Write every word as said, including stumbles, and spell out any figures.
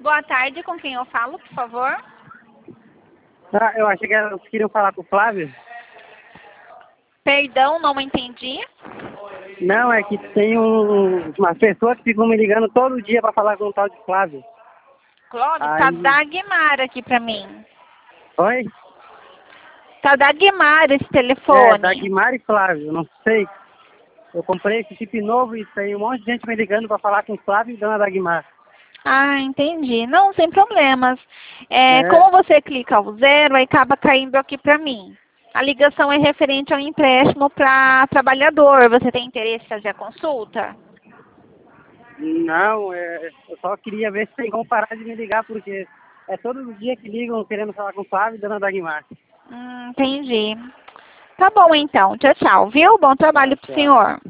Boa tarde, com quem eu falo, por favor? Ah, eu achei que elas queriam falar com o Flávio. Perdão, não entendi. Não, é que tem um, uma pessoa que ficam me ligando todo dia para falar com o tal de Flávio. Clóvis, tá Aí... Dagmar aqui pra mim. Oi? Tá Dagmar esse É, telefone. Dagmar e Flávio, não sei. Eu comprei esse chip novo e tem um monte de gente me ligando para falar com o Flávio e Dona Dagmar. Ah, entendi. Não, sem problemas. É, É, como você clica o zero, aí acaba caindo aqui pra mim. A ligação é referente ao empréstimo para trabalhador. Você tem interesse em fazer a consulta? não, é, eu só queria ver se tem como parar de me ligar, porque é todos os dias que ligam querendo falar com o Flávio e Dona Dagmar. Hum, entendi. Tá bom então. Tchau, tchau, viu? Bom Tá, trabalho pro tchau. senhor.